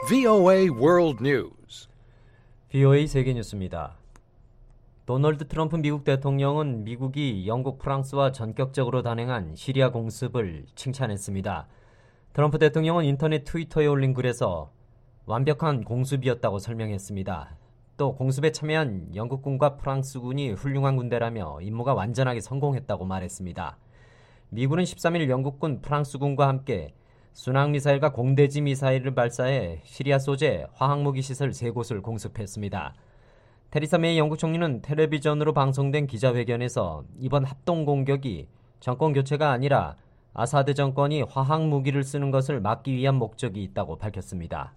VOA World News. VOA 세계뉴스입니다. 도널드 트럼프 미국 대통령은 미국이 영국, 프랑스와 전격적으로 단행한 시리아 공습을 칭찬했습니다. 트럼프 대통령은 인터넷 트위터에 올린 글에서 완벽한 공습이었다고 설명했습니다. 또 공습에 참여한 영국군과 프랑스군이 훌륭한 군대라며 임무가 완전하게 성공했다고 말했습니다. 미군은 13일 영국군, 프랑스군과 함께 순항미사일과 공대지 미사일을 발사해 시리아 소재 화학무기 시설 3곳을 공습했습니다. 테리사 메이 영국 총리는 텔레비전으로 방송된 기자회견에서 이번 합동 공격이 정권 교체가 아니라 아사드 정권이 화학무기를 쓰는 것을 막기 위한 목적이 있다고 밝혔습니다.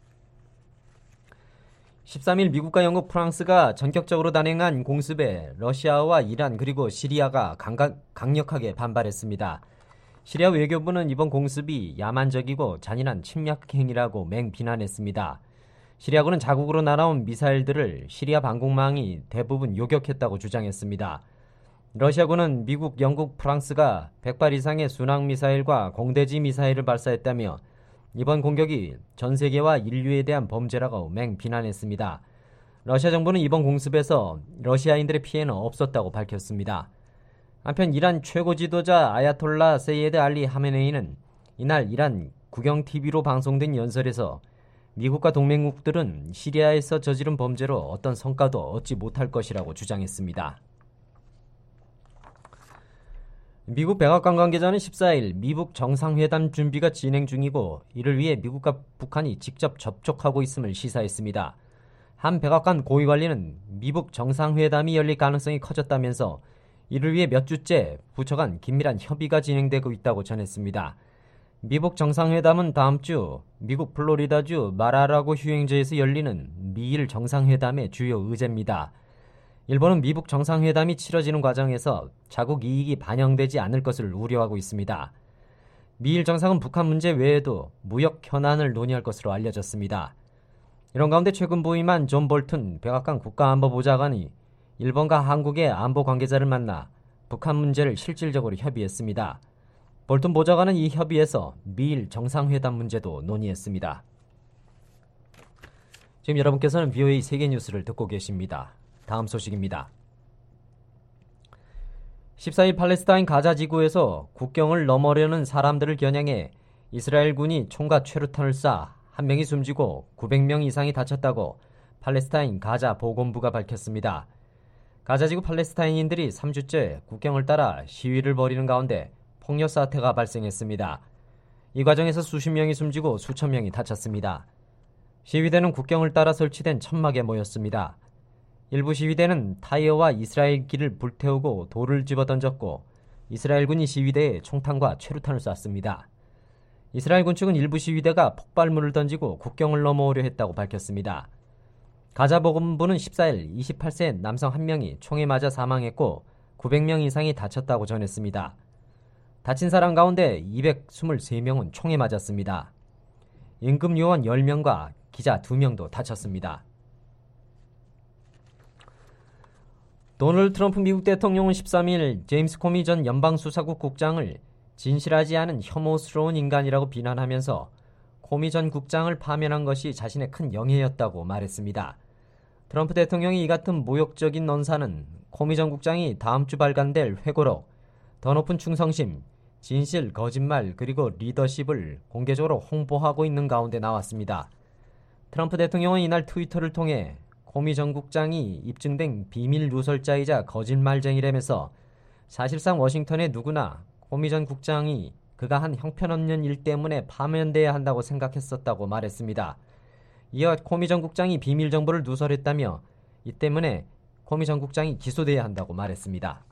13일 미국과 영국, 프랑스가 전격적으로 단행한 공습에 러시아와 이란 그리고 시리아가 강력하게 반발했습니다. 시리아 외교부는 이번 공습이 야만적이고 잔인한 침략 행위라고 맹비난했습니다. 시리아군은 자국으로 날아온 미사일들을 시리아 방공망이 대부분 요격했다고 주장했습니다. 러시아군은 미국, 영국, 프랑스가 100발 이상의 순항미사일과 공대지 미사일을 발사했다며 이번 공격이 전 세계와 인류에 대한 범죄라고 맹비난했습니다. 러시아 정부는 이번 공습에서 러시아인들의 피해는 없었다고 밝혔습니다. 한편 이란 최고 지도자 아야톨라 세이에드 알리 하메네이는 이날 이란 국영 TV로 방송된 연설에서 미국과 동맹국들은 시리아에서 저지른 범죄로 어떤 성과도 얻지 못할 것이라고 주장했습니다. 미국 백악관 관계자는 14일 미국 정상회담 준비가 진행 중이고 이를 위해 미국과 북한이 직접 접촉하고 있음을 시사했습니다. 한 백악관 고위 관리는 미국 정상회담이 열릴 가능성이 커졌다면서 이를 위해 몇 주째 부처 간 긴밀한 협의가 진행되고 있다고 전했습니다. 미국 정상회담은 다음 주 미국 플로리다주 마라라고 휴양지에서 열리는 미일 정상회담의 주요 의제입니다. 일본은 미국 정상회담이 치러지는 과정에서 자국 이익이 반영되지 않을 것을 우려하고 있습니다. 미일 정상은 북한 문제 외에도 무역 현안을 논의할 것으로 알려졌습니다. 이런 가운데 최근 부임한 존 볼튼 백악관 국가안보보좌관이 일본과 한국의 안보 관계자를 만나 북한 문제를 실질적으로 협의했습니다. 볼튼 보좌관은 이 협의에서 미일 정상회담 문제도 논의했습니다. 지금 여러분께서는 VOA 세계뉴스를 듣고 계십니다. 다음 소식입니다. 14일 팔레스타인 가자 지구에서 국경을 넘어려는 사람들을 겨냥해 이스라엘군이 총과 최루탄을 쏴 1명이 숨지고 900명 이상이 다쳤다고 팔레스타인 가자 보건부가 밝혔습니다. 가자 지구 팔레스타인인들이 3주째 국경을 따라 시위를 벌이는 가운데 폭력 사태가 발생했습니다. 이 과정에서 수십 명이 숨지고 수천 명이 다쳤습니다. 시위대는 국경을 따라 설치된 천막에 모였습니다. 일부 시위대는 타이어와 이스라엘길을 불태우고 돌을 집어던졌고 이스라엘군이 시위대에 총탄과 최루탄을 쐈습니다. 이스라엘군 측은 일부 시위대가 폭발물을 던지고 국경을 넘어오려 했다고 밝혔습니다. 가자 보건부는 14일 28세 남성 1명이 총에 맞아 사망했고 900명 이상이 다쳤다고 전했습니다. 다친 사람 가운데 223명은 총에 맞았습니다. 임금 요원 10명과 기자 2명도 다쳤습니다. 도널드 트럼프 미국 대통령은 13일 제임스 코미 전 연방수사국 국장을 진실하지 않은 혐오스러운 인간이라고 비난하면서 코미 전 국장을 파면한 것이 자신의 큰 영예였다고 말했습니다. 트럼프 대통령이 이 같은 모욕적인 논사는 코미 전 국장이 다음 주 발간될 회고록 더 높은 충성심, 진실, 거짓말 그리고 리더십을 공개적으로 홍보하고 있는 가운데 나왔습니다. 트럼프 대통령은 이날 트위터를 통해 코미 전 국장이 입증된 비밀 누설자이자 거짓말쟁이라면서 사실상 워싱턴의 누구나 코미 전 국장이 그가 한 형편없는 일 때문에 파면돼야 한다고 생각했었다고 말했습니다. 이어 코미 전 국장이 비밀 정보를 누설했다며 이 때문에 코미 전 국장이 기소돼야 한다고 말했습니다.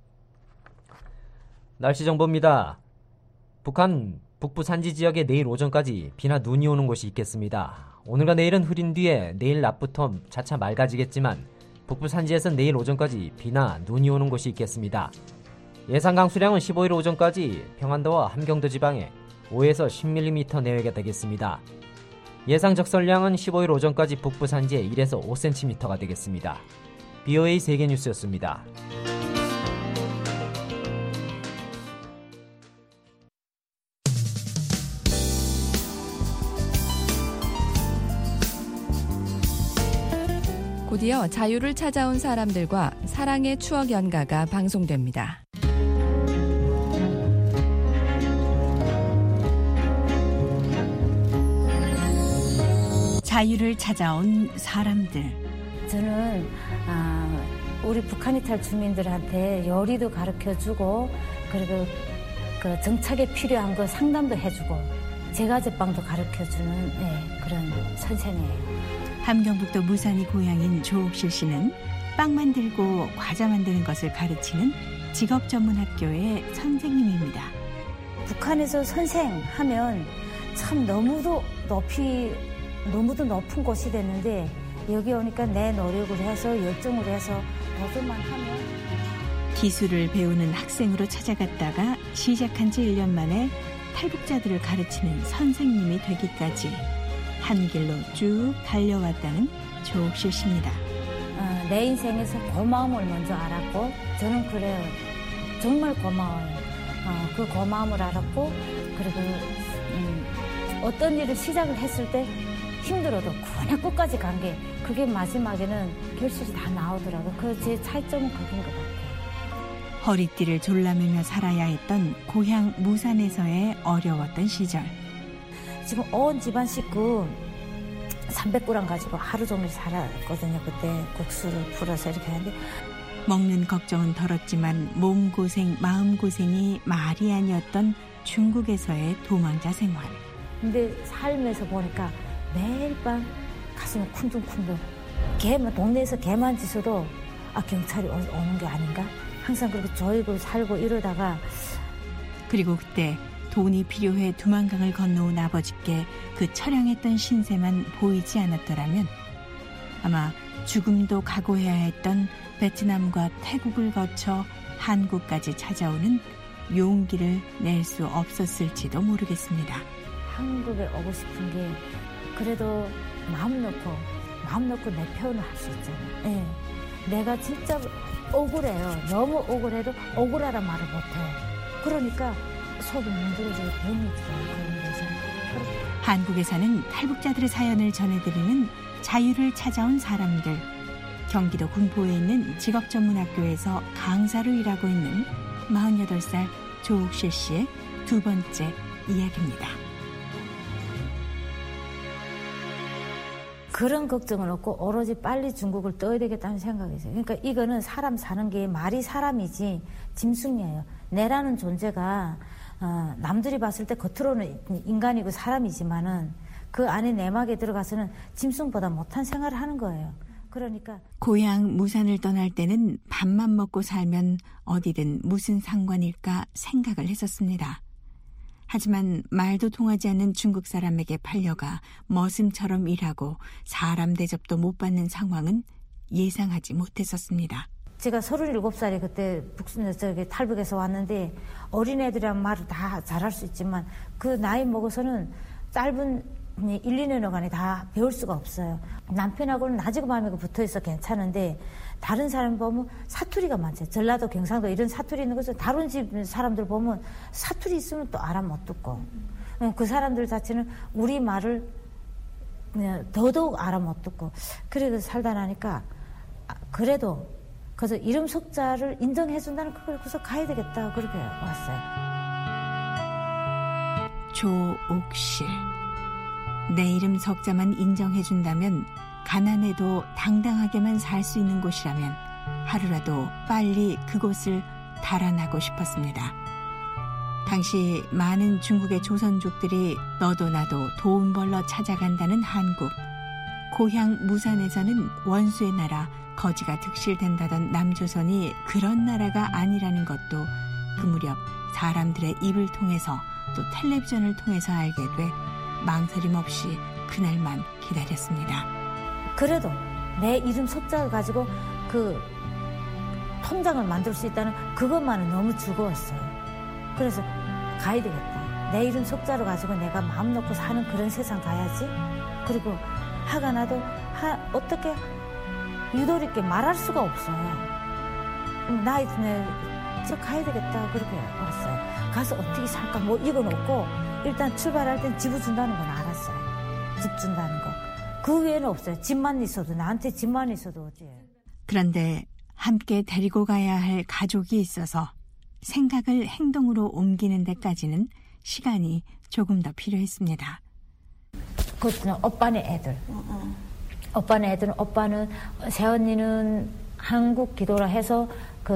날씨 정보입니다. 북한 북부 산지 지역에 내일 오전까지 비나 눈이 오는 곳이 있겠습니다. 오늘과 내일은 흐린 뒤에 내일 낮부터 차차 맑아지겠지만 북부 산지에선 내일 오전까지 비나 눈이 오는 곳이 있겠습니다. 예상 강수량은 15일 오전까지 평안도와 함경도 지방에 5에서 10mm 내외가 되겠습니다. 예상 적설량은 15일 오전까지 북부 산지에 1에서 5cm가 되겠습니다. BOA 세계뉴스였습니다. 곧이어 자유를 찾아온 사람들과 사랑의 추억 연가가 방송됩니다. 자유를 찾아온 사람들. 저는 우리 북한 이탈 주민들한테 요리도 가르쳐주고 그리고 그 정착에 필요한 거 상담도 해주고 제과제빵도 가르쳐주는 그런 선생이에요. 함경북도 무산이 고향인 조옥실 씨는 빵 만들고 과자 만드는 것을 가르치는 직업전문학교의 선생님입니다. 북한에서 선생하면 참 너무도 높은 곳이 됐는데 여기 오니까 내 노력을 해서 열정을 해서 도전만 하면 기술을 배우는 학생으로 찾아갔다가 시작한 지 1년 만에 탈북자들을 가르치는 선생님이 되기까지 한 길로 쭉 달려왔다는 조옥실 씨입니다. 내 인생에서 고마움을 먼저 알았고 저는 그래요. 정말 고마워요. 그 고마움을 알았고 그리고 어떤 일을 시작을 했을 때 힘들어도 그냥 끝까지 간 게 그게 마지막에는 결실이 다 나오더라고요. 그 제 차이점은 그긴 것 같아요. 허리띠를 졸라매며 살아야 했던 고향 무산에서의 어려웠던 시절. 지금 온 집안 식구 300g 가지고 하루 종일 살았거든요. 그때 국수를 풀어서 이렇게 하는데 먹는 걱정은 덜었지만 몸고생, 마음고생이 말이 아니었던 중국에서의 도망자 생활. 근데 살면서 보니까 매일 밤 가슴이 쿵둥쿵둥. 동네에서 개만 짖어도 경찰이 오는 게 아닌가? 항상 그렇게 조이고 살고 이러다가 그리고 그때 돈이 필요해 두만강을 건너온 아버지께 그 처량했던 신세만 보이지 않았더라면 아마 죽음도 각오해야 했던 베트남과 태국을 거쳐 한국까지 찾아오는 용기를 낼 수 없었을지도 모르겠습니다. 한국에 오고 싶은 게 그래도 마음 놓고 내 표현을 할 수 있잖아요. 네. 내가 진짜 억울해요. 너무 억울해도 억울하단 말을 못해요. 그러니까 속이 문드러지고 병이 들어요. 그런 데서. 한국에 사는 탈북자들의 사연을 전해드리는 자유를 찾아온 사람들. 경기도 군포에 있는 직업전문학교에서 강사로 일하고 있는 48살 조옥실 씨의 두 번째 이야기입니다. 그런 걱정은 없고 오로지 빨리 중국을 떠야 되겠다는 생각이 있어요. 그러니까 이거는 사람 사는 게 말이 사람이지 짐승이에요. 내라는 존재가 남들이 봤을 때 겉으로는 인간이고 사람이지만은 그 안에 내막에 들어가서는 짐승보다 못한 생활을 하는 거예요. 그러니까 고향 무산을 떠날 때는 밥만 먹고 살면 어디든 무슨 상관일까 생각을 했었습니다. 하지만 말도 통하지 않는 중국 사람에게 팔려가 머슴처럼 일하고 사람 대접도 못 받는 상황은 예상하지 못했었습니다. 제가 37살에 그때 탈북에서 왔는데 어린애들이란 말을 다 잘할 수 있지만 그 나이 먹어서는 짧은 1, 2년간에 다 배울 수가 없어요. 남편하고는 낮이고 밤이고 붙어있어 괜찮은데 다른 사람 보면 사투리가 많죠. 전라도, 경상도 이런 사투리 있는 것을 다른 집 사람들 보면 사투리 있으면 또 알아 못 듣고 그 사람들 자체는 우리 말을 더더욱 알아 못 듣고 그래서 살다 나니까 그래도 그래서 이름 석자를 인정해준다는 그래서 가야 되겠다 그렇게 왔어요. 조옥실. 내 이름 석자만 인정해준다면 가난해도 당당하게만 살 수 있는 곳이라면 하루라도 빨리 그곳을 달아나고 싶었습니다. 당시 많은 중국의 조선족들이 너도 나도 돈 벌러 찾아간다는 한국. 고향 무산에서는 원수의 나라 거지가 득실된다던 남조선이 그런 나라가 아니라는 것도 그 무렵 사람들의 입을 통해서 또 텔레비전을 통해서 알게 돼 망설임 없이 그날만 기다렸습니다. 그래도 내 이름 석자를 가지고 그 통장을 만들 수 있다는 그것만은 너무 즐거웠어요. 그래서 가야 되겠다. 내 이름 석자를 가지고 내가 마음 놓고 사는 그런 세상 가야지. 그리고 화가 나도 어떻게 유도리 있게 말할 수가 없어요. 저 가야 되겠다 그렇게 왔어요. 가서 어떻게 살까 뭐 이건 없고 일단 출발할 땐 집을 준다는 건 알았어요. 집 준다는 거. 그 외에는 없어요. 집만 있어도, 나한테 집만 있어도 어찌. 그런데 함께 데리고 가야 할 가족이 있어서 생각을 행동으로 옮기는 데까지는 시간이 조금 더 필요했습니다. 그것은 오빠네 애들. 오빠네 애들은, 오빠는, 새언니는 한국 기도라 해서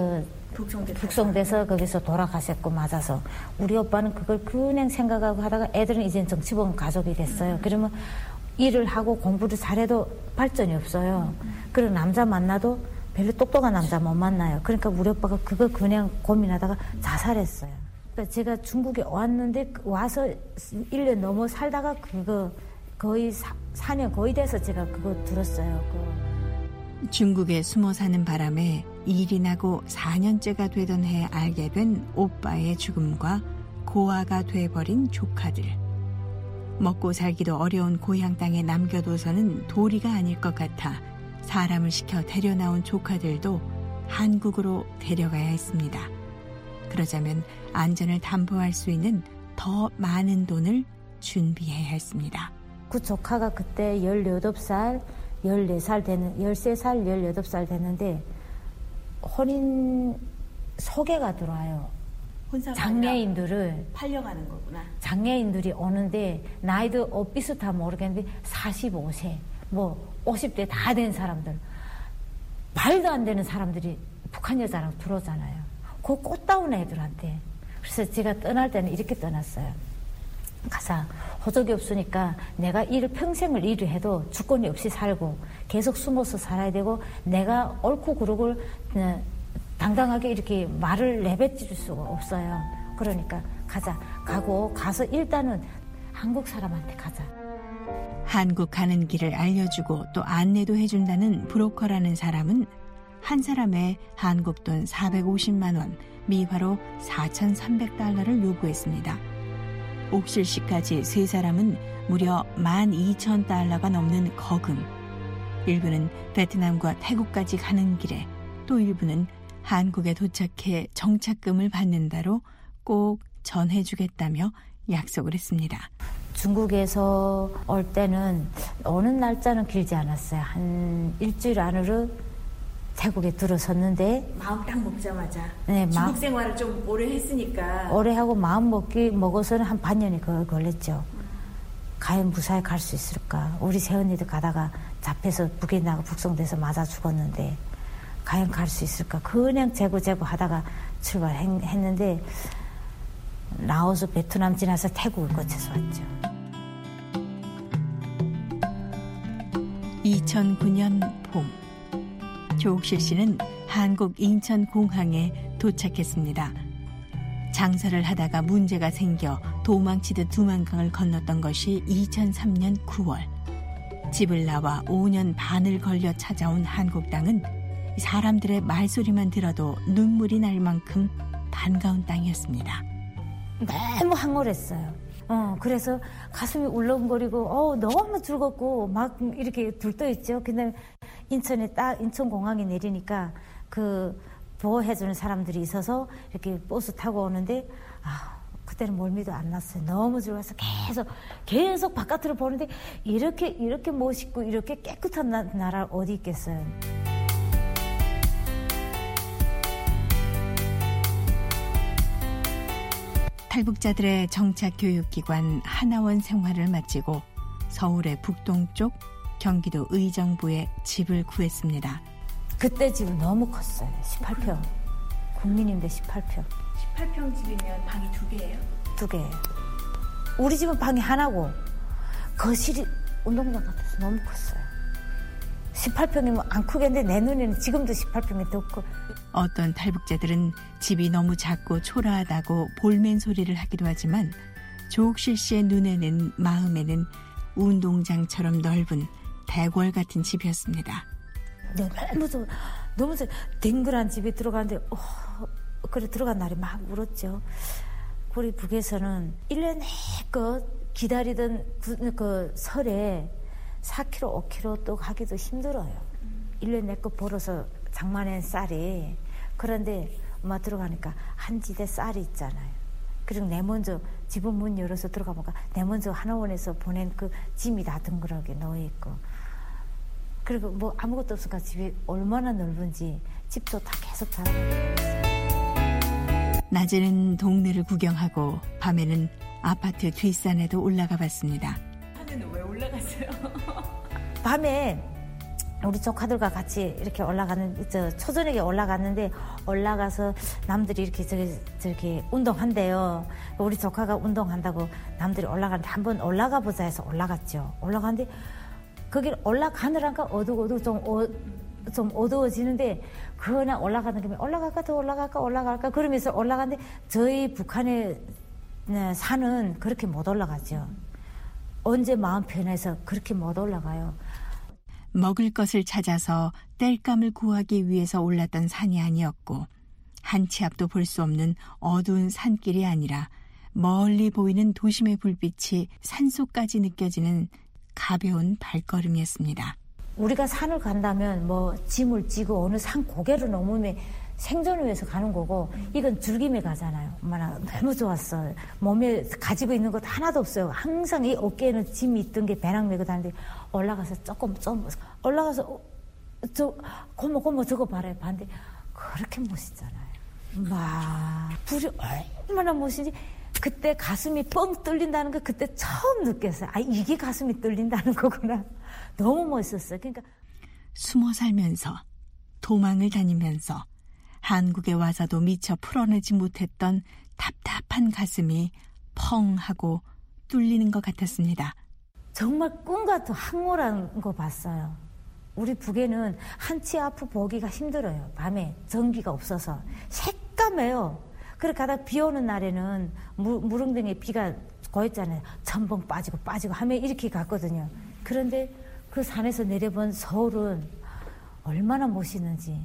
북송돼서 거기서 돌아가셨고, 맞아서. 우리 오빠는 그걸 그냥 생각하고 하다가 애들은 이제 정치범 가족이 됐어요. 그러면 일을 하고 공부를 잘해도 발전이 없어요. 그리고 남자 만나도 별로 똑똑한 남자 못 만나요. 그러니까 우리 오빠가 그거 그냥 고민하다가 자살했어요. 그러니까 제가 중국에 왔는데, 와서 1년 넘어 살다가 그거 거의 4년 거의 돼서 제가 그거 들었어요. 중국에 숨어 사는 바람에 일이 나고 4년째가 되던 해에 알게 된 오빠의 죽음과 고아가 돼버린 조카들. 먹고 살기도 어려운 고향 땅에 남겨둬서는 도리가 아닐 것 같아 사람을 시켜 데려나온 조카들도 한국으로 데려가야 했습니다. 그러자면 안전을 담보할 수 있는 더 많은 돈을 준비해야 했습니다. 그 조카가 그때 18살, 14살 되는, 13살, 18살 됐는데 혼인 소개가 들어와요. 장애인들을 팔려가는 거구나. 장애인들이 오는데 나이도 비슷하면 모르겠는데 45세, 뭐 50대 다 된 사람들, 말도 안 되는 사람들이 북한 여자랑 들어오잖아요. 그 꽃다운 애들한테. 그래서 제가 떠날 때는 이렇게 떠났어요. 가자. 호적이 없으니까 내가 평생을 일을 해도 주권이 없이 살고 계속 숨어서 살아야 되고, 내가 옳고 그르고 당당하게 이렇게 말을 내뱉을 수가 없어요. 그러니까 가자. 가서 일단은 한국 사람한테 가자. 한국 가는 길을 알려주고 또 안내도 해준다는 브로커라는 사람은 한 사람의 한국 돈 450만 원, 미화로 4,300달러를 요구했습니다. 옥실 씨까지 세 사람은 무려 12,000달러가 넘는 거금. 일부는 베트남과 태국까지 가는 길에, 또 일부는 한국에 도착해 정착금을 받는다로 꼭 전해주겠다며 약속을 했습니다. 중국에서 올 때는 오는 날짜는 길지 않았어요. 한 일주일 안으로 태국에 들어섰는데, 마음 딱 먹자마자 네, 중국 생활을 좀 오래 했으니까 오래 하고 마음 먹어서는 한 반년이 걸렸죠. 과연 무사히 갈 수 있을까? 우리 새언니도 가다가 잡혀서 북에 나가 북송돼서 맞아 죽었는데 과연 갈 수 있을까? 그냥 재고 하다가 출발했는데 라오스, 베트남 지나서 태국을 거쳐서 왔죠. 2009년 봄, 조옥실 씨는 한국 인천공항에 도착했습니다. 장사를 하다가 문제가 생겨 도망치듯 두만강을 건넜던 것이 2003년 9월. 집을 나와 5년 반을 걸려 찾아온 한국 땅은 사람들의 말소리만 들어도 눈물이 날 만큼 반가운 땅이었습니다. 너무 황홀했어요. 그래서 가슴이 울렁거리고 너무 즐겁고 막 이렇게 들떠있죠. 근데 인천공항에 내리니까 그 보호해주는 사람들이 있어서 이렇게 버스 타고 오는데 그때는 멀미도 안 났어요. 너무 즐거워서 계속 바깥으로 보는데 이렇게 멋있고 이렇게 깨끗한 나라 어디 있겠어요. 탈북자들의 정착교육기관 하나원 생활을 마치고 서울의 북동쪽 경기도 의정부에 집을 구했습니다. 그때 집은 너무 컸어요. 18평. 국민임대 18평. 18평 집이면 방이 2개예요? 2개예요. 우리 집은 방이 하나고 거실이 운동장 같아서 너무 컸어요. 18평이면 안 크겠는데 내 눈에는 지금도 18평이 더 커. 어떤 탈북자들은 집이 너무 작고 초라하다고 볼멘 소리를 하기도 하지만 조옥실 씨의 눈에는 마음에는 운동장처럼 넓은 대궐 같은 집이었습니다. 너무 댕글한 집에 들어가는데 그래 들어간 날이 막 울었죠. 우리 북에서는 1년 내껏 기다리던 그 설에 4kg, 5kg 또 가기도 힘들어요. 1년 내껏 벌어서 장만한 쌀이. 그런데 엄마 들어가니까 한 지대 쌀이 있잖아요. 그리고 내 먼저 집은 문 열어서 들어가 보니까 내 먼저 하나원에서 보낸 그 짐이 다 덩그러게 놓여있고 그리고 뭐 아무것도 없으니까 집이 얼마나 넓은지 집도 다 계속 살아가고. 낮에는 동네를 구경하고 밤에는 아파트 뒷산에도 올라가 봤습니다. 산에는 왜 올라갔어요? 밤에 우리 조카들과 같이 이렇게 초저녁에 올라갔는데 올라가서 남들이 이렇게 저기 운동한대요. 우리 조카가 운동한다고 남들이 올라가는데 한번 올라가 보자 해서 올라갔죠. 올라갔는데 거길 올라가느라니까 좀 어두워지는데 그냥 올라가는 김에 올라갈까 더 올라갈까 그러면서 올라가는데 저희 북한의 산은 그렇게 못 올라가죠. 언제 마음 편해서 그렇게 못 올라가요. 먹을 것을 찾아서 땔감을 구하기 위해서 올랐던 산이 아니었고 한 치 앞도 볼 수 없는 어두운 산길이 아니라 멀리 보이는 도심의 불빛이 산속까지 느껴지는 가벼운 발걸음이었습니다. 우리가 산을 간다면 뭐 짐을 지고 어느 산 고개를 넘으면 생존을 위해서 가는 거고 이건 즐김에 가잖아요. 얼마나 너무 좋았어. 몸에 가지고 있는 것 하나도 없어요. 항상 이 어깨에는 짐이 있던 게 배낭 메고 다니는데 올라가서 좀 올라가서 고모 저거 봐라요. 봤는데 그렇게 멋있잖아요. 막 불이 얼마나 멋있는지 그때 가슴이 뻥 뚫린다는 거 그때 처음 느꼈어요. 아 이게 가슴이 뚫린다는 거구나. 너무 멋있었어요. 그러니까 숨어 살면서 도망을 다니면서 한국에 와서도 미처 풀어내지 못했던 답답한 가슴이 펑 하고 뚫리는 것 같았습니다. 정말 꿈 같은 황홀한 거 봤어요. 우리 북에는 한치 앞을 보기가 힘들어요. 밤에 전기가 없어서 새까매요. 그렇게 가다가 비 오는 날에는 무릉등에 비가 고였잖아요. 전봉 빠지고 하면 이렇게 갔거든요. 그런데 그 산에서 내려본 서울은 얼마나 멋있는지.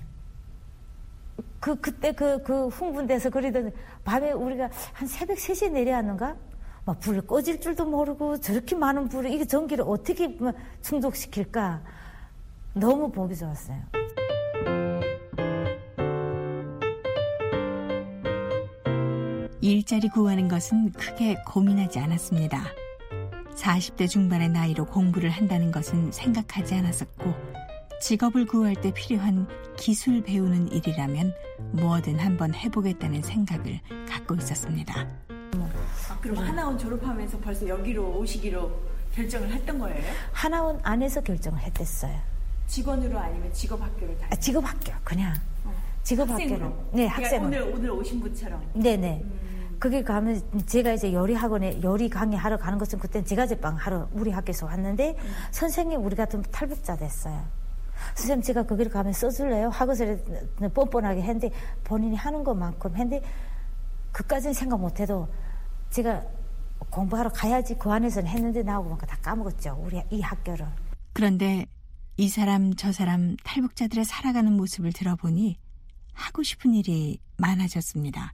그때 그 흥분돼서 그러던 밤에 우리가 한 새벽 3시에 내려왔는가? 막 불을 꺼질 줄도 모르고 저렇게 많은 불을 이게 전기를 어떻게 충족시킬까? 너무 보기 좋았어요. 일자리 구하는 것은 크게 고민하지 않았습니다. 40대 중반의 나이로 공부를 한다는 것은 생각하지 않았었고 직업을 구할 때 필요한 기술 배우는 일이라면 뭐든 한번 해보겠다는 생각을 갖고 있었습니다. 그럼 하나원 졸업하면서 벌써 여기로 오시기로 결정을 했던 거예요? 하나원 안에서 결정을 했댔어요. 직원으로 아니면 직업학교를 다니세요? 직업학교 그냥. 직업학교로. 네, 학생으로. 오늘 오신 분처럼. 네네. 거기 가면 제가 이제 요리학원에 요리 강의하러 가는 것은 그때는 제과제빵 하러 우리 학교에서 왔는데 선생님 우리 같은 탈북자 됐어요. 선생님 제가 거기를 가면 써줄래요? 하고서 뻔뻔하게 했는데 본인이 하는 것만큼 했는데 그까지는 생각 못해도 제가 공부하러 가야지 그 안에서는 했는데 나오고 보니까 다 까먹었죠. 우리 이 학교를. 그런데 이 사람 저 사람 탈북자들의 살아가는 모습을 들어보니 하고 싶은 일이 많아졌습니다.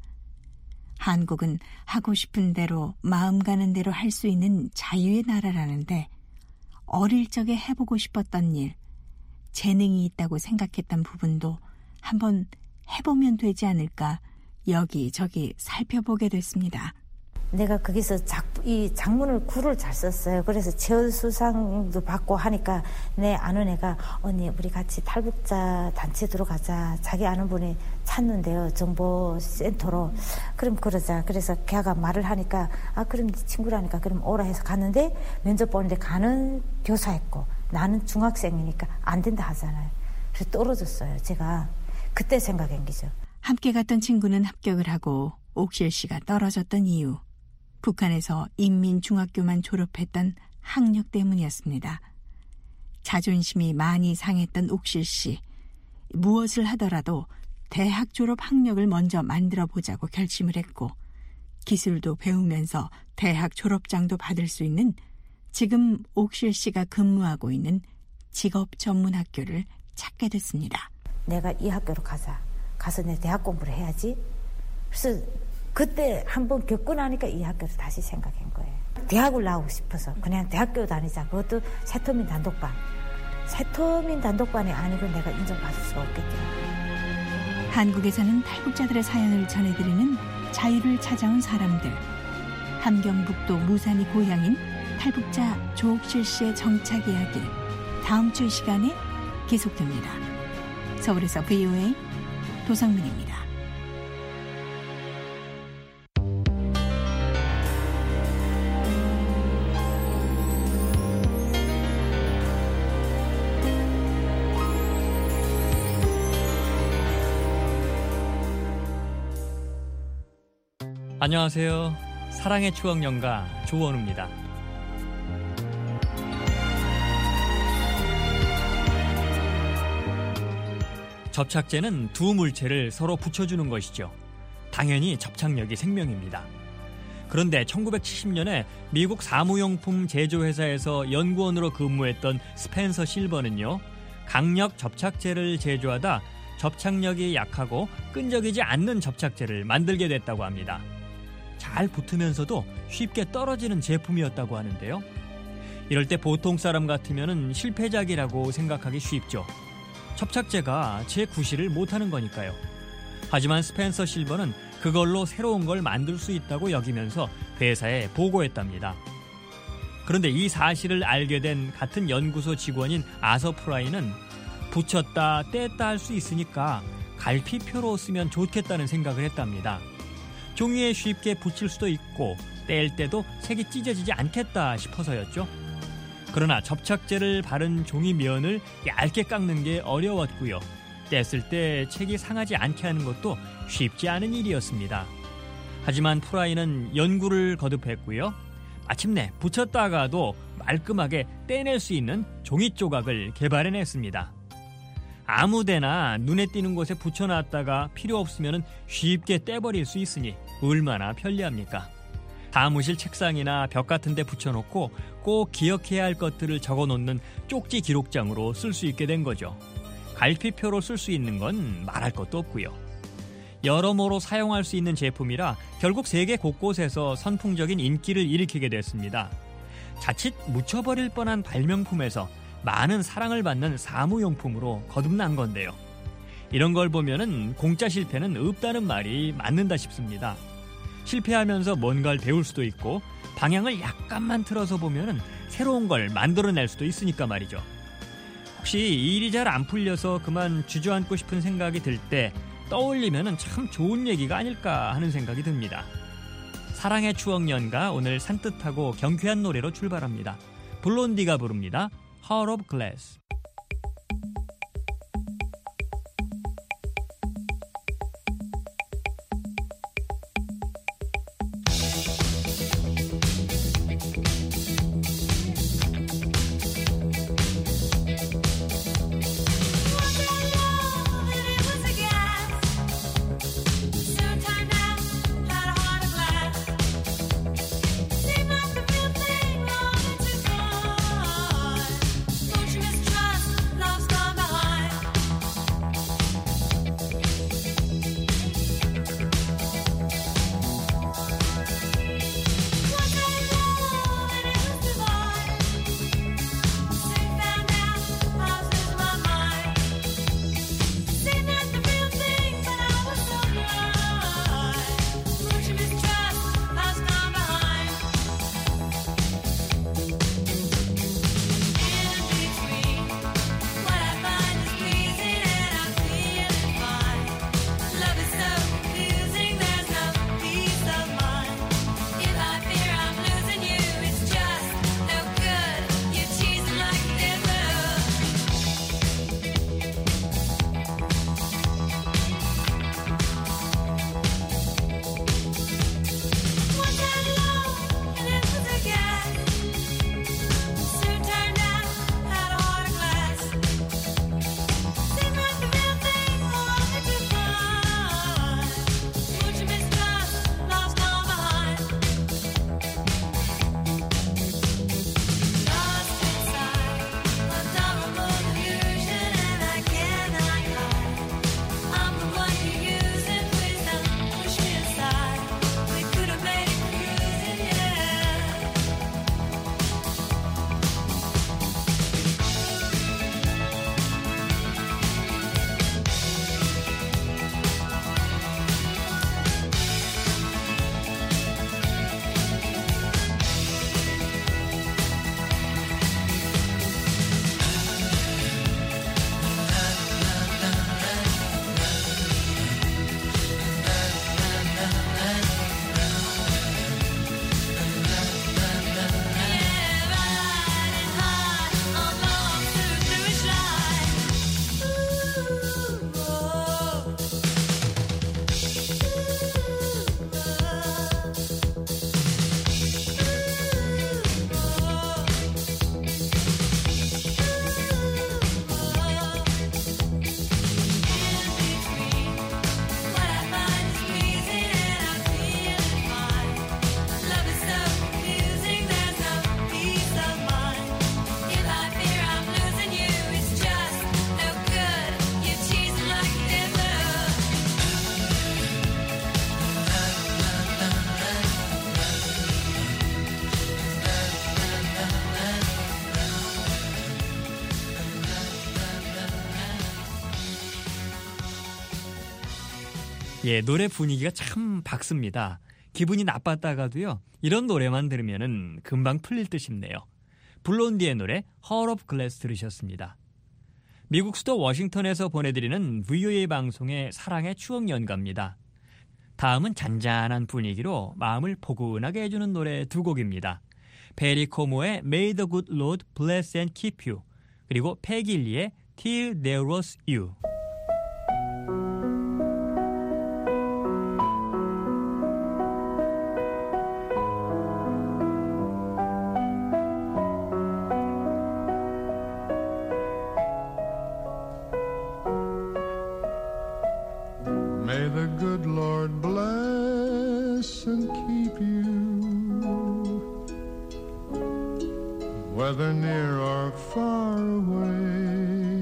한국은 하고 싶은 대로 마음 가는 대로 할 수 있는 자유의 나라라는데 어릴 적에 해보고 싶었던 일, 재능이 있다고 생각했던 부분도 한번 해보면 되지 않을까 여기저기 살펴보게 됐습니다. 내가 거기서 이 작문을 글을 잘 썼어요. 그래서 최우수상도 받고 하니까 내 아는 애가 언니 우리 같이 탈북자 단체 들어가자. 자기 아는 분이 찾는데요. 정보센터로. 그럼 그러자. 그래서 걔가 말을 하니까 그럼 친구라니까 그럼 오라 해서 갔는데 면접 보는데 가는 교사였고 나는 중학생이니까 안 된다 하잖아요. 그래서 떨어졌어요. 제가 그때 생각한 거죠. 함께 갔던 친구는 합격을 하고 옥실 씨가 떨어졌던 이유. 북한에서 인민중학교만 졸업했던 학력 때문이었습니다. 자존심이 많이 상했던 옥실 씨. 무엇을 하더라도 대학 졸업 학력을 먼저 만들어 보자고 결심을 했고 기술도 배우면서 대학 졸업장도 받을 수 있는 지금 옥실 씨가 근무하고 있는 직업전문학교를 찾게 됐습니다. 내가 이 학교로 가자. 가서 내 대학 공부를 해야지. 그래서 그때 한번 겪고 나니까 이 학교를 다시 생각한 거예요. 대학을 나오고 싶어서 그냥 대학교 다니자. 그것도 세터민 단독반. 세터민 단독반이 아니고 내가 인정받을 수가 없겠더라고요. 한국에서는 탈북자들의 사연을 전해드리는 자유를 찾아온 사람들. 함경북도 무산이 고향인 탈북자 조옥실 씨의 정착 이야기. 다음 주 이 시간에 계속됩니다. 서울에서 VOA 도상민입니다. 안녕하세요. 사랑의 추억 연가 조원우입니다. 접착제는 두 물체를 서로 붙여주는 것이죠. 당연히 접착력이 생명입니다. 그런데 1970년에 미국 사무용품 제조회사에서 연구원으로 근무했던 스펜서 실버는요, 강력 접착제를 제조하다 접착력이 약하고 끈적이지 않는 접착제를 만들게 됐다고 합니다. 잘 붙으면서도 쉽게 떨어지는 제품이었다고 하는데요. 이럴 때 보통 사람 같으면 실패작이라고 생각하기 쉽죠. 접착제가 제 구실을 못하는 거니까요. 하지만 스펜서 실버는 그걸로 새로운 걸 만들 수 있다고 여기면서 회사에 보고했답니다. 그런데 이 사실을 알게 된 같은 연구소 직원인 아서 프라이는 붙였다 뗐다 할 수 있으니까 갈피표로 쓰면 좋겠다는 생각을 했답니다. 종이에 쉽게 붙일 수도 있고 뗄 때도 색이 찢어지지 않겠다 싶어서였죠. 그러나 접착제를 바른 종이 면을 얇게 깎는 게 어려웠고요. 뗐을 때 책이 상하지 않게 하는 것도 쉽지 않은 일이었습니다. 하지만 프라이는 연구를 거듭했고요. 마침내 붙였다가도 말끔하게 떼낼 수 있는 종이 조각을 개발해냈습니다. 아무데나 눈에 띄는 곳에 붙여놨다가 필요 없으면 쉽게 떼버릴 수 있으니 얼마나 편리합니까? 사무실 책상이나 벽 같은 데 붙여놓고 꼭 기억해야 할 것들을 적어놓는 쪽지 기록장으로 쓸 수 있게 된 거죠. 갈피표로 쓸 수 있는 건 말할 것도 없고요. 여러모로 사용할 수 있는 제품이라 결국 세계 곳곳에서 선풍적인 인기를 일으키게 됐습니다. 자칫 묻혀버릴 뻔한 발명품에서 많은 사랑을 받는 사무용품으로 거듭난 건데요. 이런 걸 보면은 공짜 실패는 없다는 말이 맞는다 싶습니다. 실패하면서 뭔가를 배울 수도 있고 방향을 약간만 틀어서 보면은 새로운 걸 만들어낼 수도 있으니까 말이죠. 혹시 일이 잘 안 풀려서 그만 주저앉고 싶은 생각이 들 때 떠올리면은 참 좋은 얘기가 아닐까 하는 생각이 듭니다. 사랑의 추억 연가 오늘 산뜻하고 경쾌한 노래로 출발합니다. 블론디가 부릅니다. Heart of Glass. Try 예, 노래 분위기가 참 밝습니다. 기분이 나빴다가도요, 이런 노래만 들으면은 금방 풀릴 듯 싶네요. 블론디의 노래 Heart of Glass 들으셨습니다. 미국 수도 워싱턴에서 보내드리는 VOA 방송의 사랑의 추억 연가입니다. 다음은 잔잔한 분위기로 마음을 포근하게 해주는 노래 두 곡입니다. 베리 코모의 May the Good Lord Bless and Keep You, 그리고 패길리의 Till There Was You. May the good Lord bless and keep you, whether near or far away.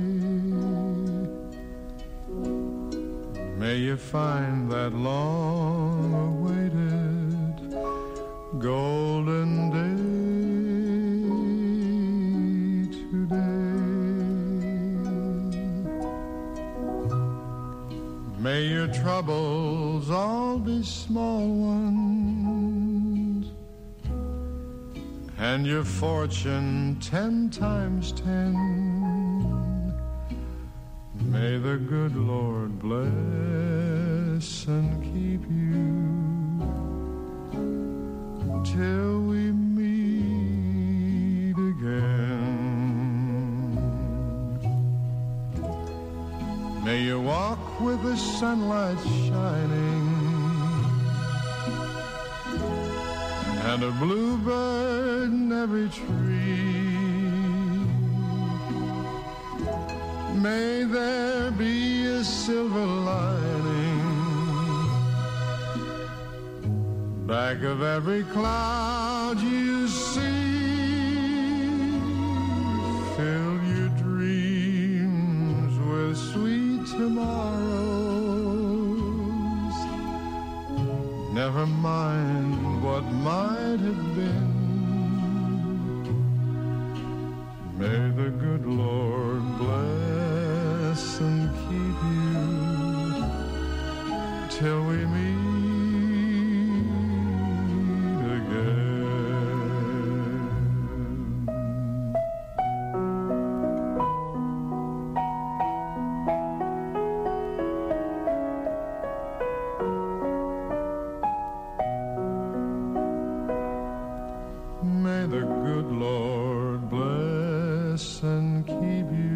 May you find that long-awaited golden day today. May your troubles all be small ones, and your fortune 10 times 10. May the good Lord bless and keep you till we meet again. May you walk with the sunlight shining and a bluebird in every tree. May there be a silver lining back of every cloud you see. Fill your dreams with sweet tomorrows. Never mind what might have been. May the good Lord bless and keep you till we meet again. May the good Lord bless and keep you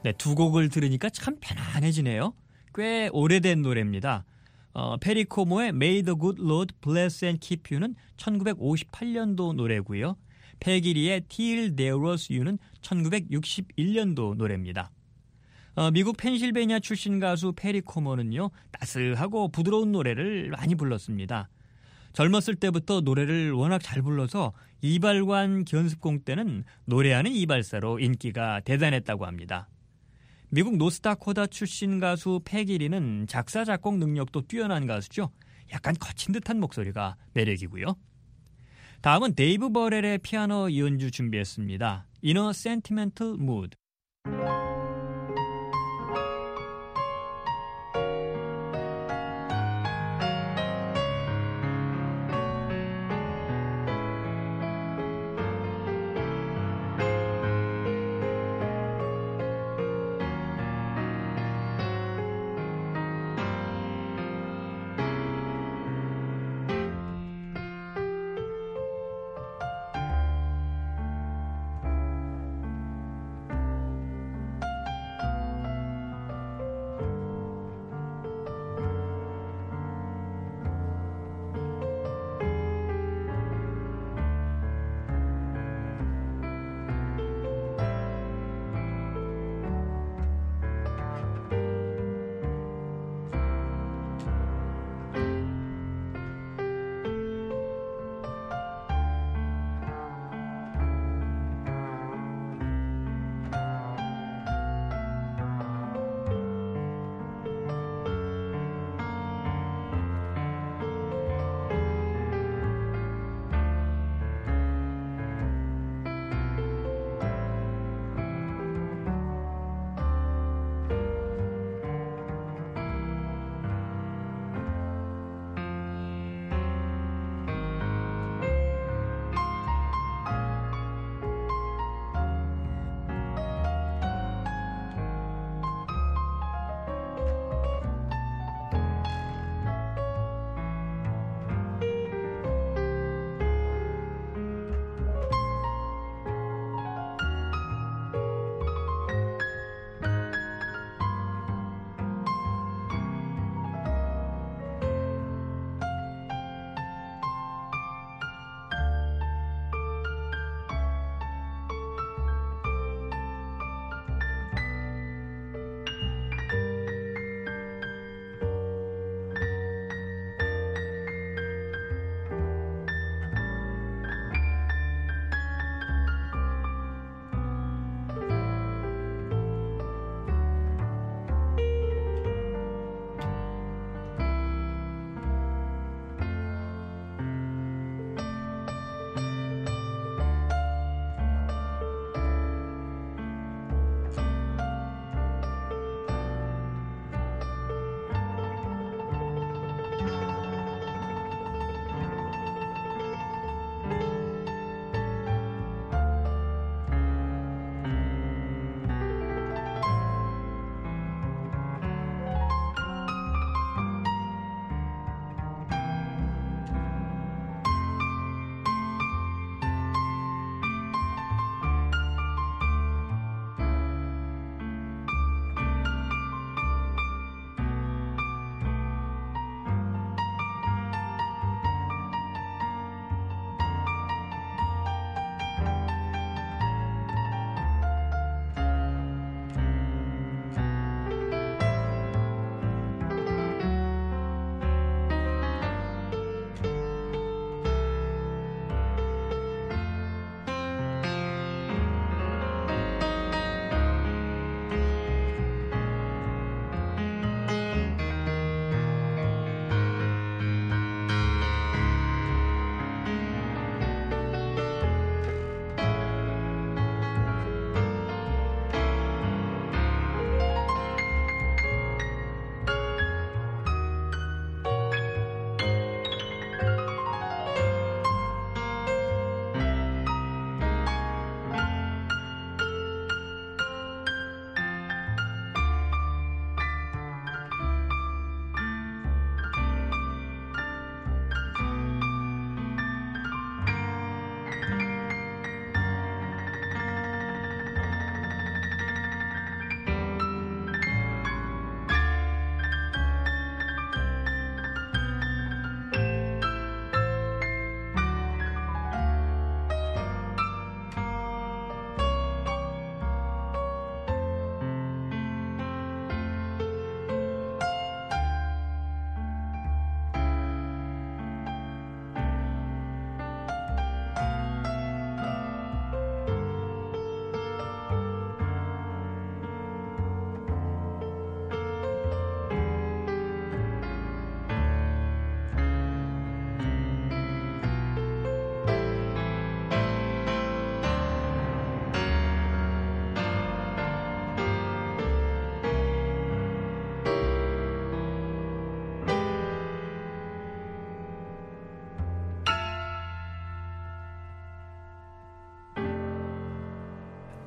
네, 두 곡을 들으니까 참 편안해지네요. 꽤 오래된 노래입니다. 페리 코모의 May the Good Lord Bless and Keep You는 1958년도 노래고요. 패기리의 Till There Was You는 1961년도 노래입니다. 미국 펜실베니아 출신 가수 페리 코모는요, 따스하고 부드러운 노래를 많이 불렀습니다. 젊었을 때부터 노래를 워낙 잘 불러서 이발관 견습공 때는 노래하는 이발사로 인기가 대단했다고 합니다. 미국 노스다코다 출신 가수 패기리는 작사 작곡 능력도 뛰어난 가수죠. 약간 거친 듯한 목소리가 매력이고요. 다음은 데이브 버렐의 피아노 연주 준비했습니다. In a Sentimental Mood.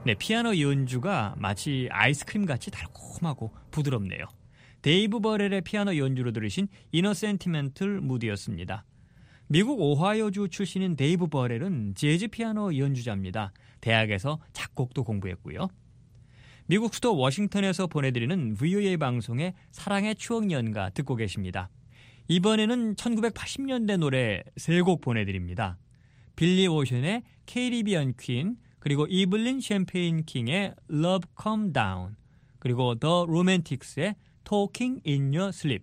네, 피아노 연주가 마치 아이스크림같이 달콤하고 부드럽네요. 데이브 버렐의 피아노 연주로 들으신 이너 센티멘털 무드였습니다. 미국 오하이오주 출신인 데이브 버렐은 재즈 피아노 연주자입니다. 대학에서 작곡도 공부했고요. 미국 수도 워싱턴에서 보내드리는 VOA 방송의 사랑의 추억 연가 듣고 계십니다. 이번에는 1980년대 노래 3곡 보내드립니다. 빌리 오션의 캐리비안 퀸, 그리고 이블린 샴페인 킹의 Love Come Down, 그리고 The Romantics의 Talking in Your Sleep.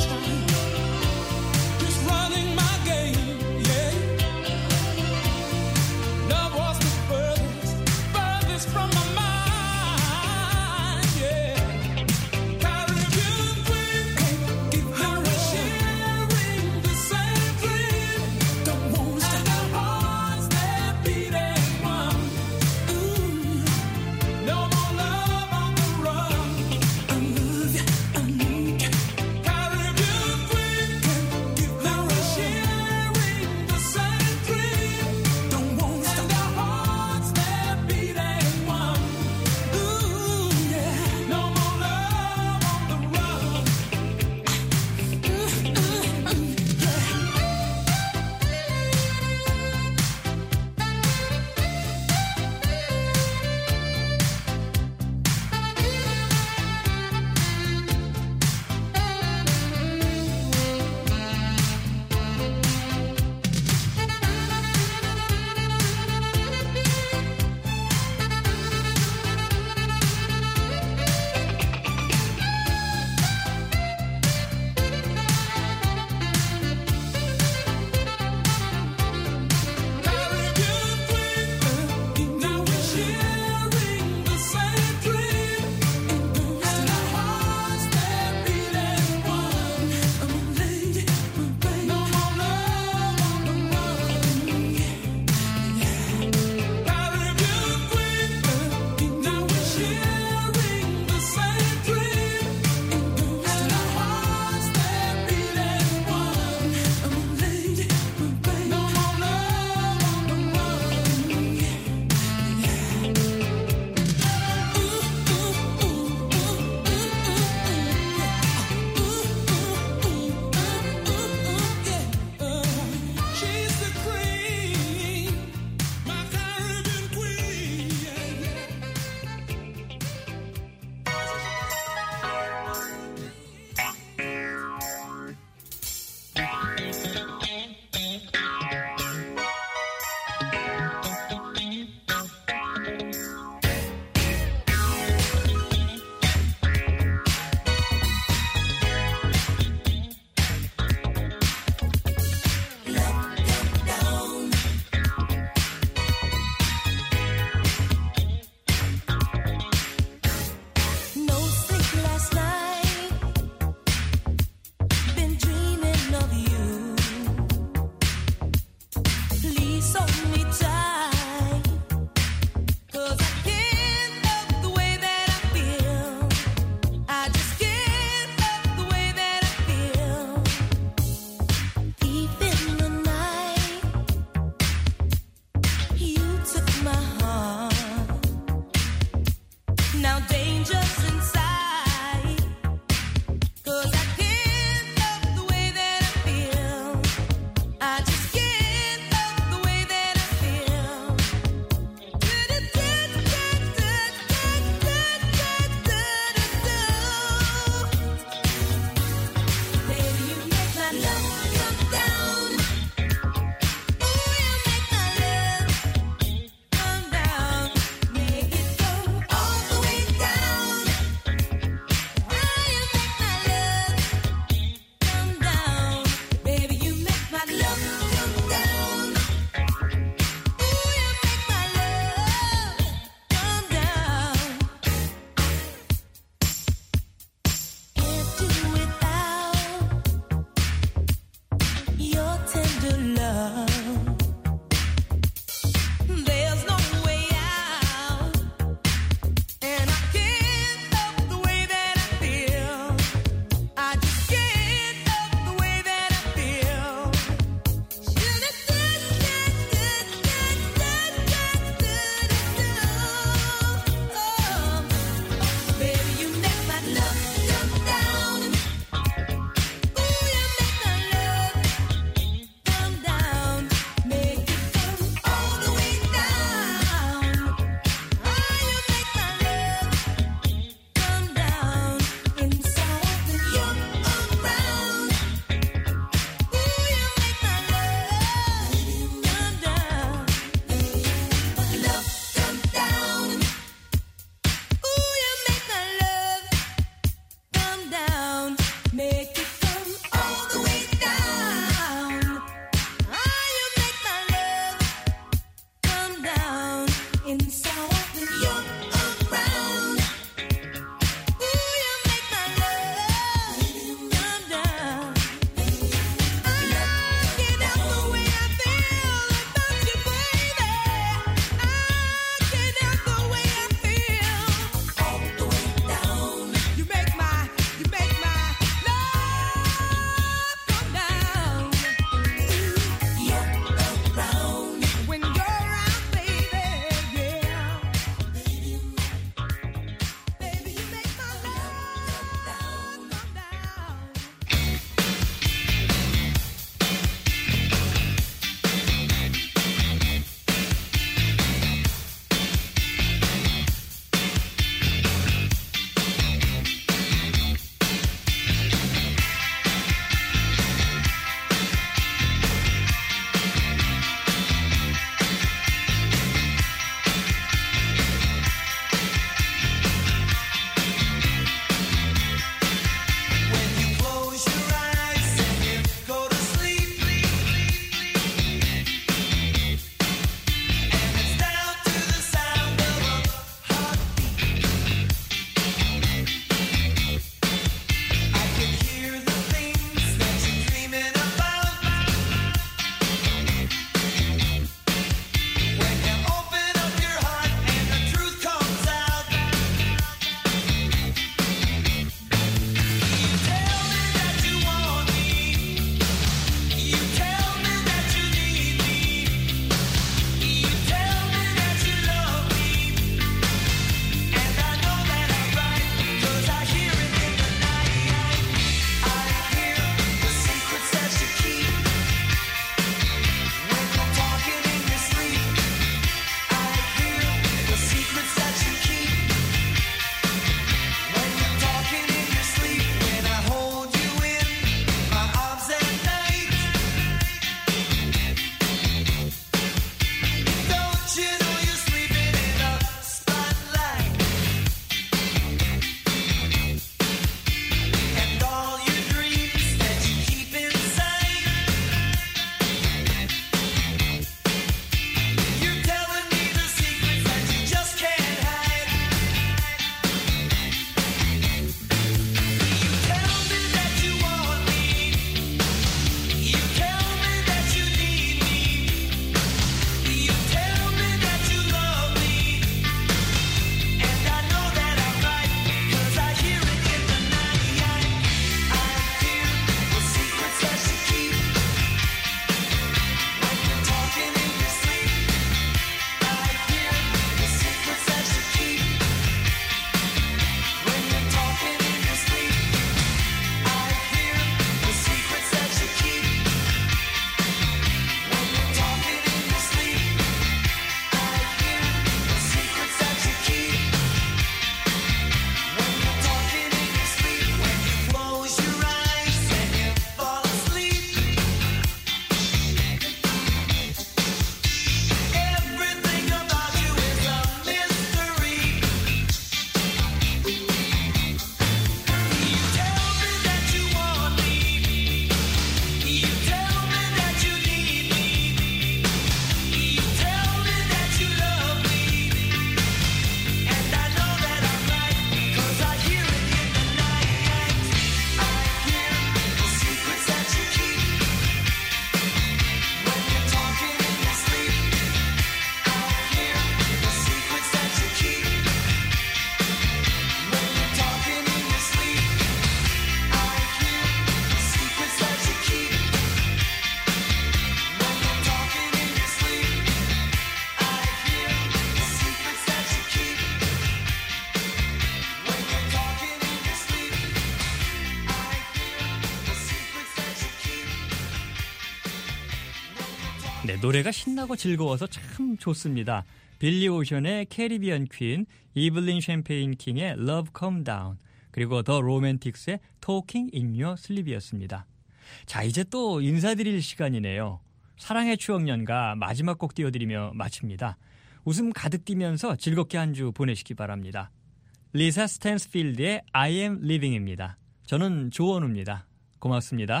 네, 노래가 신나고 즐거워서 참 좋습니다. 빌리 오션의 캐리비안 퀸, 이블린 샴페인 킹의 Love Come Down, 그리고 더 로맨틱스의 Talking in Your Sleep이었습니다. 자, 이제 또 인사드릴 시간이네요. 사랑의 추억연가 마지막 곡 띄워드리며 마칩니다. 웃음 가득 띠면서 즐겁게 한 주 보내시기 바랍니다. 리사 스탠스필드의 I am living입니다. 저는 조원우입니다. 고맙습니다.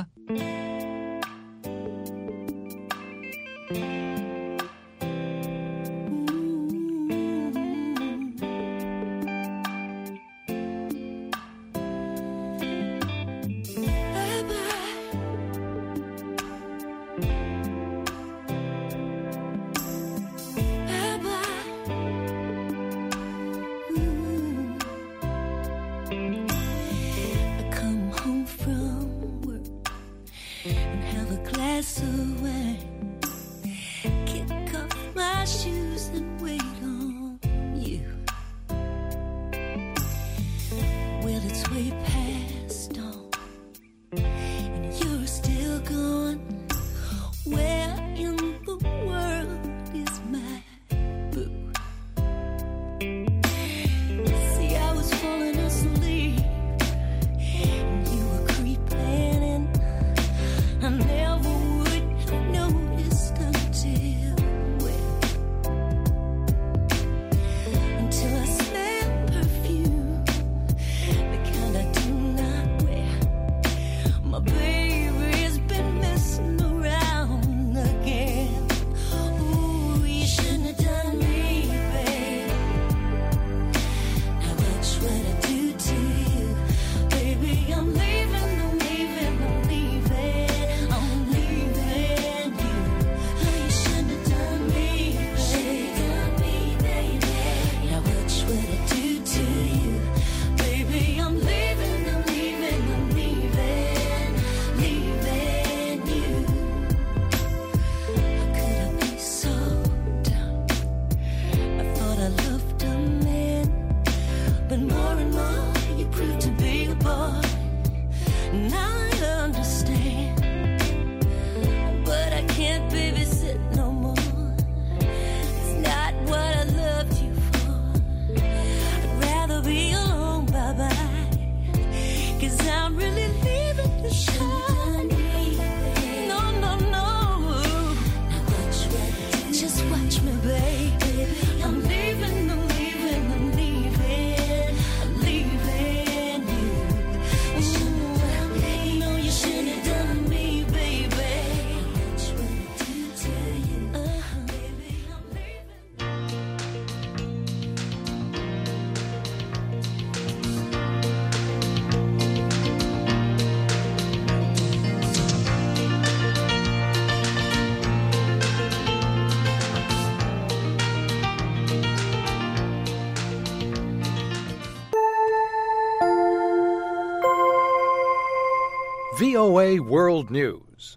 VOA World News.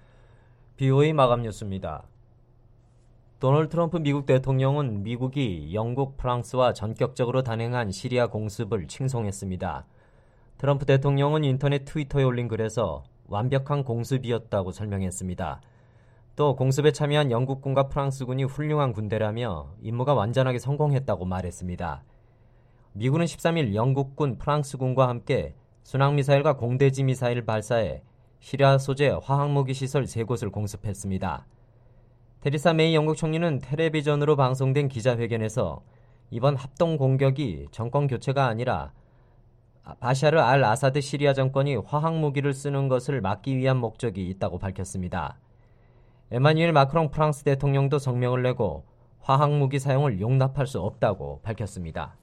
BOA 마감 뉴스입니다. 도널드 트럼프 미국 대통령은 미국이 영국, 프랑스와 전격적으로 단행한 시리아 공습을 칭송했습니다. 트럼프 대통령은 인터넷 트위터에 올린 글에서 완벽한 공습이었다고 설명했습니다. 또 공습에 참여한 영국군과 프랑스군이 훌륭한 군대라며 임무가 완전하게 성공했다고 말했습니다. 미군은 13일 영국군, 프랑스군과 함께 순항미사일과 공대지 미사일 발사해 시리아 소재 화학무기 시설 3곳을 공습했습니다. 테리사 메이 영국 총리는 텔레비전으로 방송된 기자회견에서 이번 합동 공격이 정권 교체가 아니라 바샤르 알 아사드 시리아 정권이 화학무기를 쓰는 것을 막기 위한 목적이 있다고 밝혔습니다. 에마뉴엘 마크롱 프랑스 대통령도 성명을 내고 화학무기 사용을 용납할 수 없다고 밝혔습니다.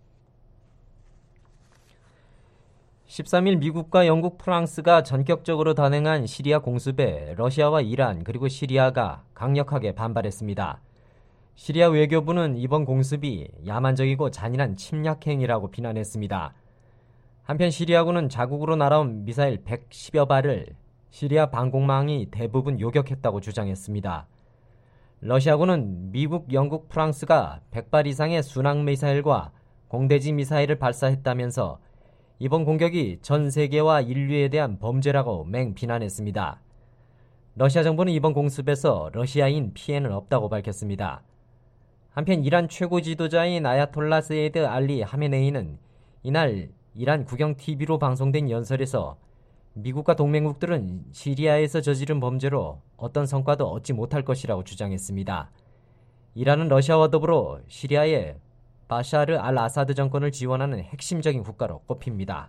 13일 미국과 영국, 프랑스가 전격적으로 단행한 시리아 공습에 러시아와 이란 그리고 시리아가 강력하게 반발했습니다. 시리아 외교부는 이번 공습이 야만적이고 잔인한 침략 행위라고 비난했습니다. 한편 시리아군은 자국으로 날아온 미사일 110여 발을 시리아 방공망이 대부분 요격했다고 주장했습니다. 러시아군은 미국, 영국, 프랑스가 100발 이상의 순항미사일과 공대지 미사일을 발사했다면서 이번 공격이 전 세계와 인류에 대한 범죄라고 맹비난했습니다. 러시아 정부는 이번 공습에서 러시아인 피해는 없다고 밝혔습니다. 한편 이란 최고 지도자인 아야톨라 세이드 알리 하메네이는 이날 이란 국영 TV로 방송된 연설에서 미국과 동맹국들은 시리아에서 저지른 범죄로 어떤 성과도 얻지 못할 것이라고 주장했습니다. 이란은 러시아와 더불어 시리아의 바샤르 알 아사드 정권을 지원하는 핵심적인 국가로 꼽힙니다.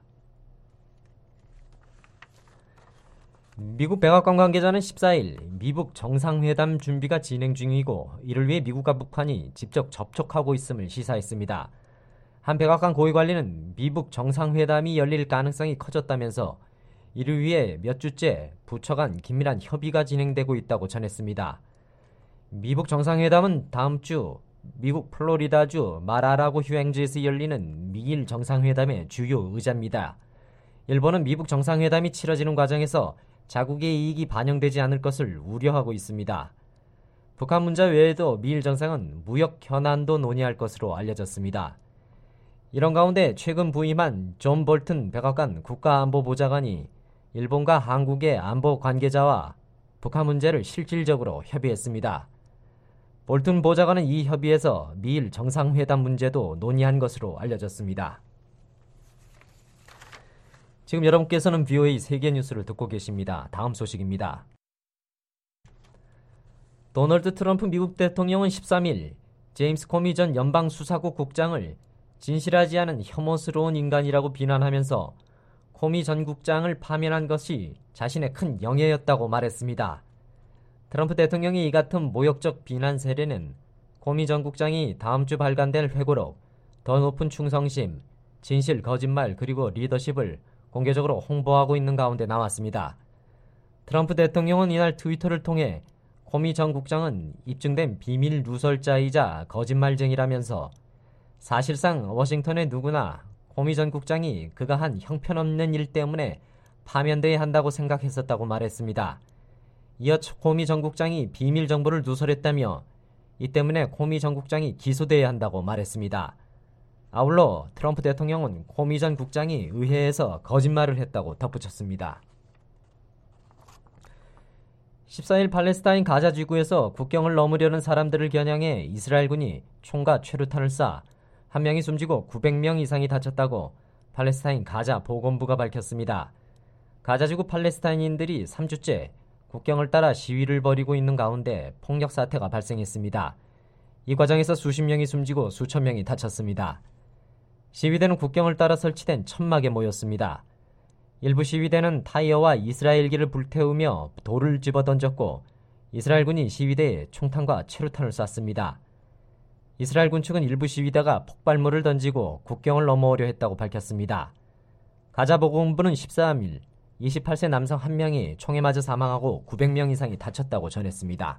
미국 백악관 관계자는 14일 미북 정상회담 준비가 진행 중이고 이를 위해 미국과 북한이 직접 접촉하고 있음을 시사했습니다. 한 백악관 고위 관리는 미북 정상회담이 열릴 가능성이 커졌다면서 이를 위해 몇 주째 부처 간 긴밀한 협의가 진행되고 있다고 전했습니다. 미북 정상회담은 다음 주 미국 플로리다주 마라라고 휴양지에서 열리는 미일 정상회담의 주요 의제입니다. 일본은 미북 정상회담이 치러지는 과정에서 자국의 이익이 반영되지 않을 것을 우려하고 있습니다. 북한 문제 외에도 미일 정상은 무역 현안도 논의할 것으로 알려졌습니다. 이런 가운데 최근 부임한 존 볼튼 백악관 국가안보보좌관이 일본과 한국의 안보 관계자와 북한 문제를 실질적으로 협의했습니다. 볼튼 보좌관은 이 협의에서 미일 정상회담 문제도 논의한 것으로 알려졌습니다. 지금 여러분께서는 VOA 세계 뉴스를 듣고 계십니다. 다음 소식입니다. 도널드 트럼프 미국 대통령은 13일 제임스 코미 전 연방수사국 국장을 진실하지 않은 혐오스러운 인간이라고 비난하면서 코미 전 국장을 파면한 것이 자신의 큰 영예였다고 말했습니다. 트럼프 대통령이 이 같은 모욕적 비난 세례는 코미 전 국장이 다음 주 발간될 회고록 더 높은 충성심, 진실, 거짓말 그리고 리더십을 공개적으로 홍보하고 있는 가운데 나왔습니다. 트럼프 대통령은 이날 트위터를 통해 코미 전 국장은 입증된 비밀 누설자이자 거짓말쟁이라면서 사실상 워싱턴의 누구나 코미 전 국장이 그가 한 형편없는 일 때문에 파면돼야 한다고 생각했었다고 말했습니다. 이어 코미 전 국장이 비밀 정보를 누설했다며 이 때문에 코미 전 국장이 기소돼야 한다고 말했습니다. 아울러 트럼프 대통령은 코미 전 국장이 의회에서 거짓말을 했다고 덧붙였습니다. 14일 팔레스타인 가자 지구에서 국경을 넘으려는 사람들을 겨냥해 이스라엘군이 총과 최루탄을 쏴 한 명이 숨지고 900명 이상이 다쳤다고 팔레스타인 가자 보건부가 밝혔습니다. 가자 지구 팔레스타인인들이 3주째 국경을 따라 시위를 벌이고 있는 가운데 폭력 사태가 발생했습니다. 이 과정에서 수십 명이 숨지고 수천 명이 다쳤습니다. 시위대는 국경을 따라 설치된 천막에 모였습니다. 일부 시위대는 타이어와 이스라엘기를 불태우며 돌을 집어던졌고 이스라엘군이 시위대에 총탄과 최루탄을 쐈습니다. 이스라엘군 측은 일부 시위대가 폭발물을 던지고 국경을 넘어오려 했다고 밝혔습니다. 가자 보건부는 13일 28세 남성 1명이 총에 맞아 사망하고 900명 이상이 다쳤다고 전했습니다.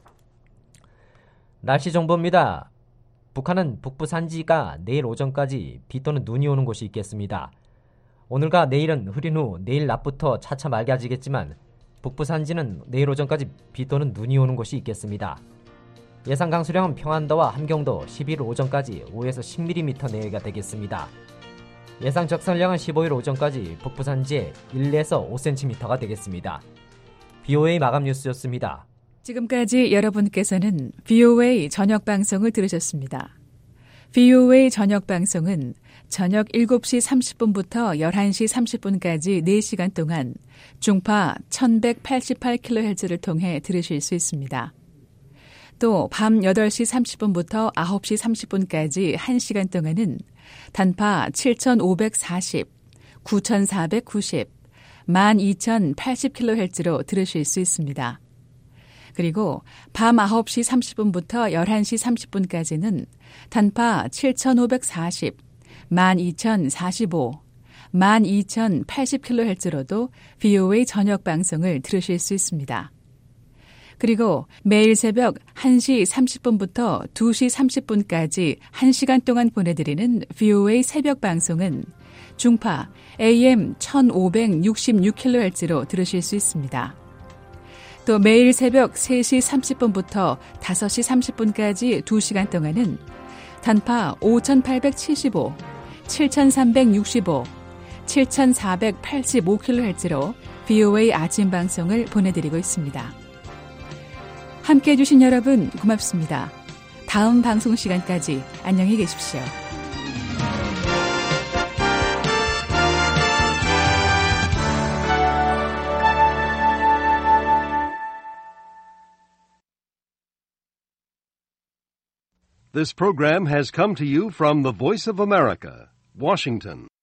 날씨 정보입니다. 북한은 북부 산지가 내일 오전까지 비 또는 눈이 오는 곳이 있겠습니다. 오늘과 내일은 흐린 후 내일 낮부터 차차 맑아지겠지만 북부 산지는 내일 오전까지 비 또는 눈이 오는 곳이 있겠습니다. 예상 강수량은 평안도와 함경도 11일 오전까지 5에서 10mm 내외가 되겠습니다. 예상 적설량은 15일 오전까지 북부 산지에 1에서 5cm가 되겠습니다. VOA 마감 뉴스였습니다. 지금까지 여러분께서는 VOA 저녁 방송을 들으셨습니다. VOA 저녁 방송은 저녁 7시 30분부터 11시 30분까지 4시간 동안 중파 1188kHz를 통해 들으실 수 있습니다. 또 밤 8시 30분부터 9시 30분까지 1시간 동안은 단파 7540, 9490, 12080kHz로 들으실 수 있습니다. 그리고 밤 9시 30분부터 11시 30분까지는 단파 7540, 12045, 12080kHz로도 VOA 저녁 방송을 들으실 수 있습니다. 그리고 매일 새벽 1시 30분부터 2시 30분까지 1시간 동안 보내드리는 VOA 새벽 방송은 중파 AM 1566kHz로 들으실 수 있습니다. 또 매일 새벽 3시 30분부터 5시 30분까지 2시간 동안은 단파 5875, 7365, 7485kHz로 VOA 아침 방송을 보내드리고 있습니다. 함께해 주신 여러분 고맙습니다. 다음 방송 시간까지 안녕히 계십시오. This program has come to you from the Voice of America, Washington.